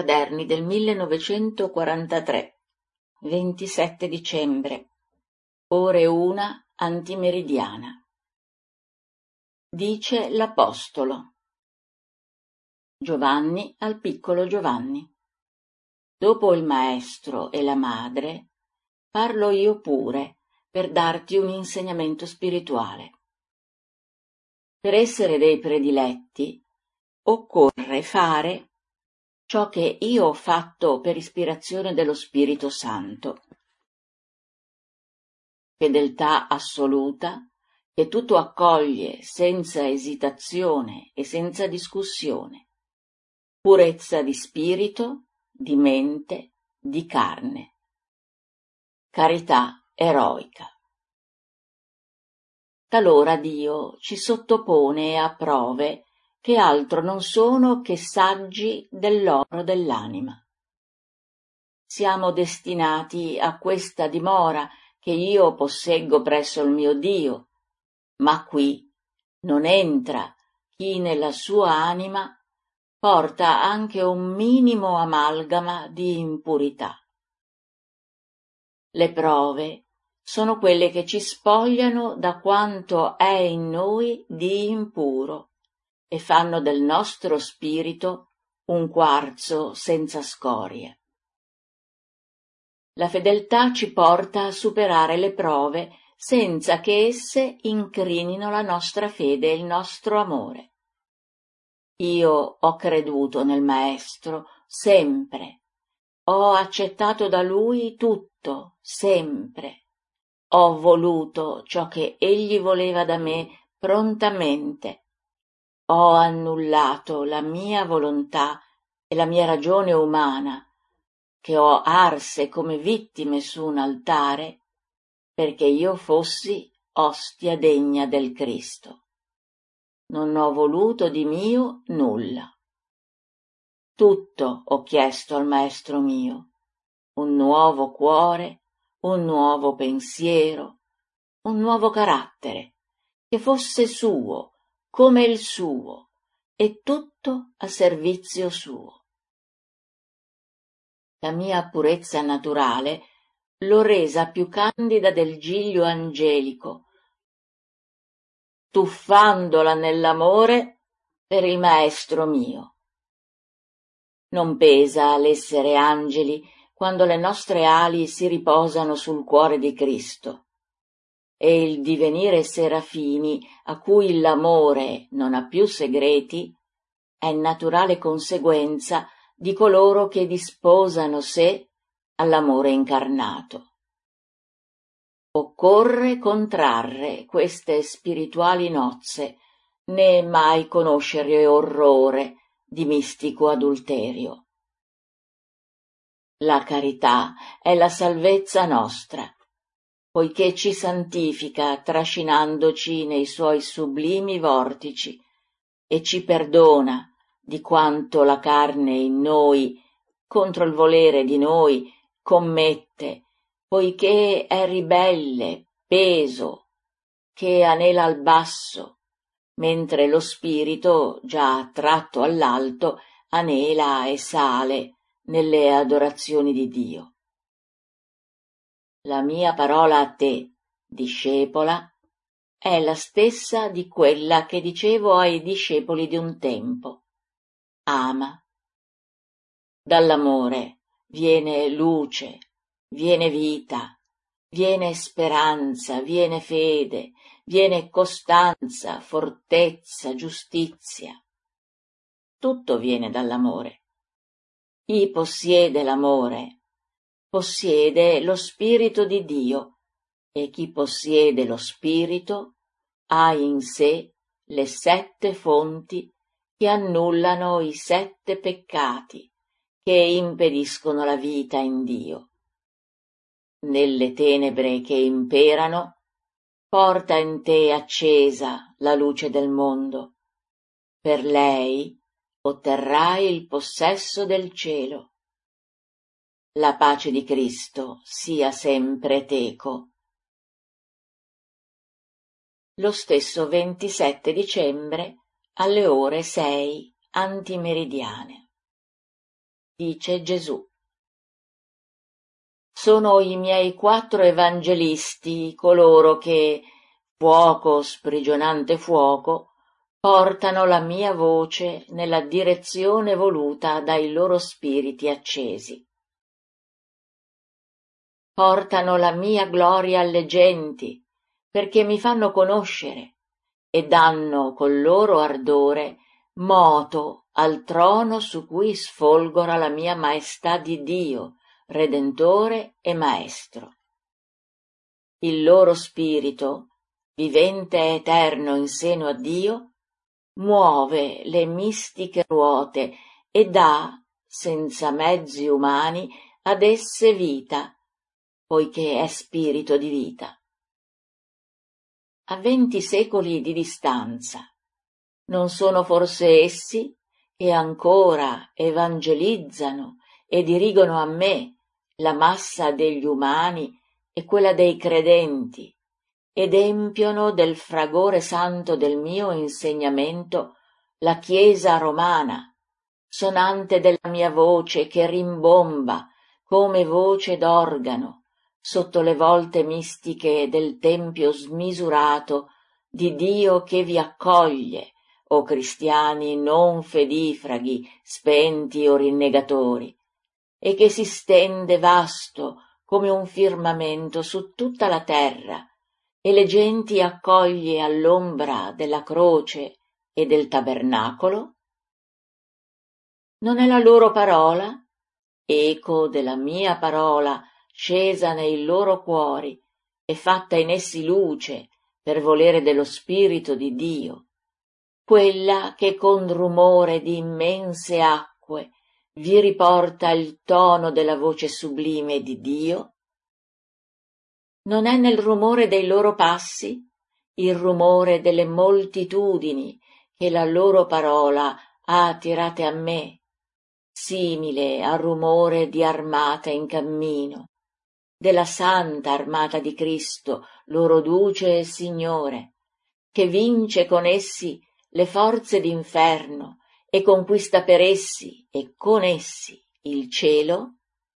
Quaderni del 1943, 27 dicembre, ore 1 antimeridiana. Dice l'Apostolo. Giovanni al piccolo Giovanni. Dopo il maestro e la madre, parlo io pure per darti un insegnamento spirituale. Per essere dei prediletti, occorre fare ciò che io ho fatto per ispirazione dello Spirito Santo. Fedeltà assoluta, che tutto accoglie senza esitazione e senza discussione. Purezza di spirito, di mente, di carne. Carità eroica. Talora Dio ci sottopone a prove che altro non sono che saggi dell'oro dell'anima. Siamo destinati a questa dimora che io posseggo presso il mio Dio, ma qui non entra chi nella sua anima porta anche un minimo amalgama di impurità. Le prove sono quelle che ci spogliano da quanto è in noi di impuro e fanno del nostro spirito un quarzo senza scorie. La fedeltà ci porta a superare le prove senza che esse incrinino la nostra fede e il nostro amore. Io ho creduto nel Maestro sempre, ho accettato da Lui tutto sempre, ho voluto ciò che Egli voleva da me prontamente, ho annullato la mia volontà e la mia ragione umana, che ho arse come vittime su un altare, perché io fossi ostia degna del Cristo. Non ho voluto di mio nulla. Tutto ho chiesto al Maestro mio, un nuovo cuore, un nuovo pensiero, un nuovo carattere, che fosse suo, come il suo, e tutto a servizio suo. La mia purezza naturale l'ho resa più candida del giglio angelico, tuffandola nell'amore per il Maestro mio. Non pesa l'essere angeli quando le nostre ali si riposano sul cuore di Cristo, e il divenire serafini a cui l'amore non ha più segreti è naturale conseguenza di coloro che disposano sé all'amore incarnato. Occorre contrarre queste spirituali nozze, né mai conoscere orrore di mistico adulterio. La carità è la salvezza nostra, poiché ci santifica trascinandoci nei suoi sublimi vortici e ci perdona di quanto la carne in noi, contro il volere di noi, commette, poiché è ribelle, peso, che anela al basso, mentre lo spirito, già attratto all'alto, anela e sale nelle adorazioni di Dio. La mia parola a te, discepola, è la stessa di quella che dicevo ai discepoli di un tempo. Ama. Dall'amore viene luce, viene vita, viene speranza, viene fede, viene costanza, fortezza, giustizia. Tutto viene dall'amore. Chi possiede l'amore possiede lo Spirito di Dio, e chi possiede lo Spirito ha in sé le 7 fonti che annullano i 7 peccati che impediscono la vita in Dio. Nelle tenebre che imperano, porta in te accesa la luce del mondo. Per lei otterrai il possesso del cielo. La pace di Cristo sia sempre teco. Lo stesso 27 dicembre alle ore 6 antimeridiane. dice Gesù. Sono i miei 4 evangelisti coloro che, fuoco sprigionante fuoco, portano la mia voce nella direzione voluta dai loro spiriti accesi. Portano la mia gloria alle genti, perché mi fanno conoscere, e danno col loro ardore moto al trono su cui sfolgora la mia maestà di Dio, Redentore e Maestro. Il loro spirito, vivente e eterno in seno a Dio, muove le mistiche ruote e dà, senza mezzi umani, ad esse vita, poiché è spirito di vita. A 20 secoli di distanza, non sono forse essi che ancora evangelizzano e dirigono a me la massa degli umani e quella dei credenti, ed empiono del fragore santo del mio insegnamento la Chiesa romana, sonante della mia voce che rimbomba come voce d'organo sotto le volte mistiche del tempio smisurato di Dio che vi accoglie, o cristiani non fedifraghi, spenti o rinnegatori, e che si stende vasto come un firmamento su tutta la terra, e le genti accoglie all'ombra della croce e del tabernacolo? Non è la loro parola, eco della mia parola, scesa nei loro cuori e fatta in essi luce per volere dello Spirito di Dio, quella che con rumore di immense acque vi riporta il tono della voce sublime di Dio? Non è nel rumore dei loro passi, il rumore delle moltitudini che la loro parola ha attirate a me, simile al rumore di armata in cammino, della santa armata di Cristo, loro duce e Signore, che vince con essi le forze d'inferno e conquista per essi e con essi il cielo?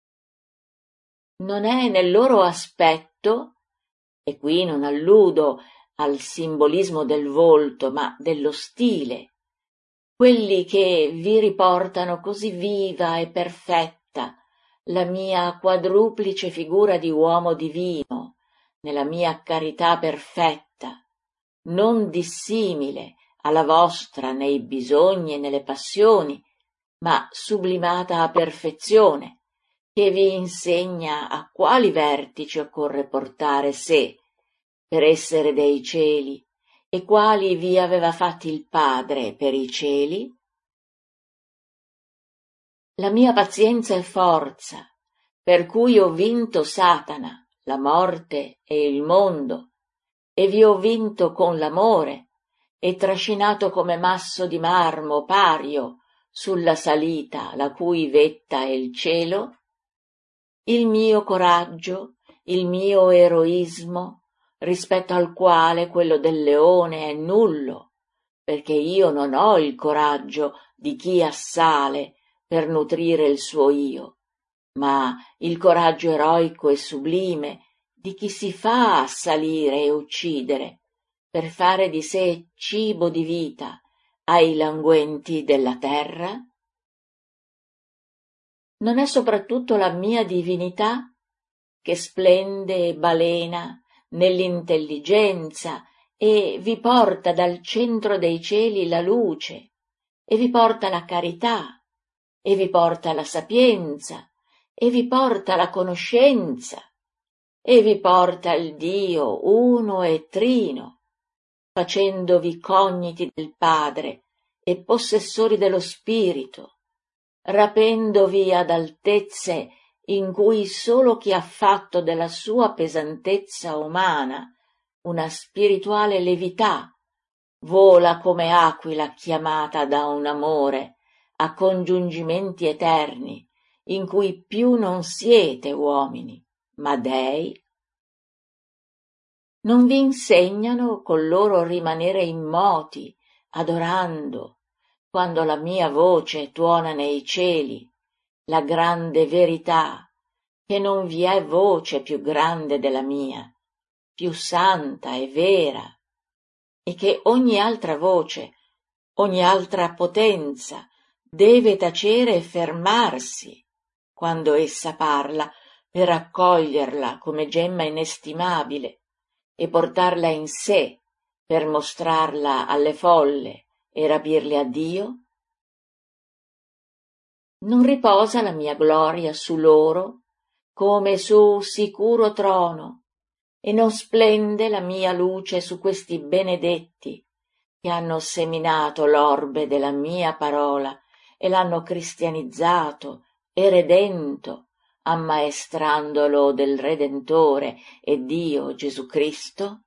Non è nel loro aspetto, e qui non alludo al simbolismo del volto, ma dello stile, quelli che vi riportano così viva e perfetta la mia quadruplice figura di uomo divino, nella mia carità perfetta, non dissimile alla vostra nei bisogni e nelle passioni, ma sublimata a perfezione, che vi insegna a quali vertici occorre portare sé per essere dei cieli, e quali vi aveva fatti il Padre per i cieli? La mia pazienza è forza, per cui ho vinto Satana, la morte e il mondo, e vi ho vinto con l'amore, e trascinato come masso di marmo pario sulla salita la cui vetta è il cielo. Il mio coraggio, il mio eroismo, rispetto al quale quello del leone è nullo, perché io non ho il coraggio di chi assale per nutrire il suo io, ma il coraggio eroico e sublime di chi si fa assalire e uccidere per fare di sé cibo di vita ai languenti della terra? Non è soprattutto la mia divinità che splende e balena nell'intelligenza e vi porta dal centro dei cieli la luce, e vi porta la carità, e vi porta la sapienza, e vi porta la conoscenza, e vi porta il Dio uno e trino, facendovi cogniti del Padre e possessori dello Spirito, rapendovi ad altezze in cui solo chi ha fatto della sua pesantezza umana una spirituale levità vola come aquila chiamata da un amore a congiungimenti eterni in cui più non siete uomini, ma dei. Non vi insegnano col loro rimanere immoti, adorando, quando la mia voce tuona nei cieli, la grande verità, che non vi è voce più grande della mia, più santa e vera, e che ogni altra voce, ogni altra potenza deve tacere e fermarsi quando essa parla, per accoglierla come gemma inestimabile e portarla in sé per mostrarla alle folle e rapirle a Dio? Non riposa la mia gloria su loro come su sicuro trono, e non splende la mia luce su questi benedetti che hanno seminato l'orbe della mia parola e l'hanno cristianizzato e redento, ammaestrandolo del Redentore e Dio Gesù Cristo?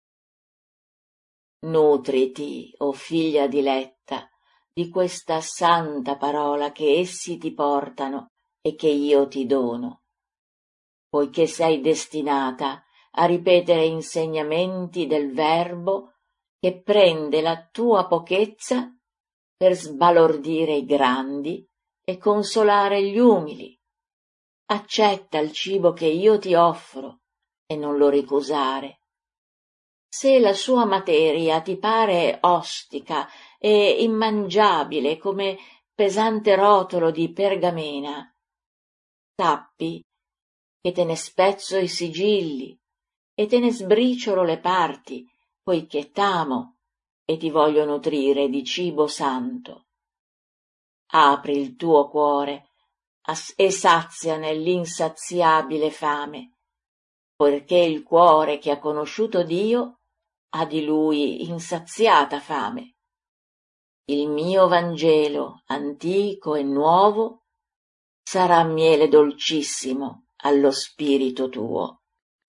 Nutriti, o figlia diletta, di questa santa parola che essi ti portano e che io ti dono, poiché sei destinata a ripetere insegnamenti del Verbo che prende la tua pochezza per sbalordire i grandi e consolare gli umili. Accetta il cibo che io ti offro e non lo ricusare. Se la sua materia ti pare ostica e immangiabile come pesante rotolo di pergamena, sappi che te ne spezzo i sigilli e te ne sbriciolo le parti, poiché t'amo e ti voglio nutrire di cibo santo. Apri il tuo cuore e sazia nell'insaziabile fame, poiché il cuore che ha conosciuto Dio ha di Lui insaziata fame. Il mio Vangelo, antico e nuovo, sarà miele dolcissimo allo spirito tuo.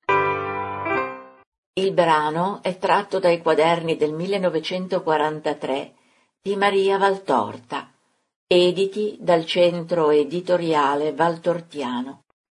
Il brano è tratto dai quaderni del 1943 di Maria Valtorta, editi dal Centro Editoriale Valtortiano.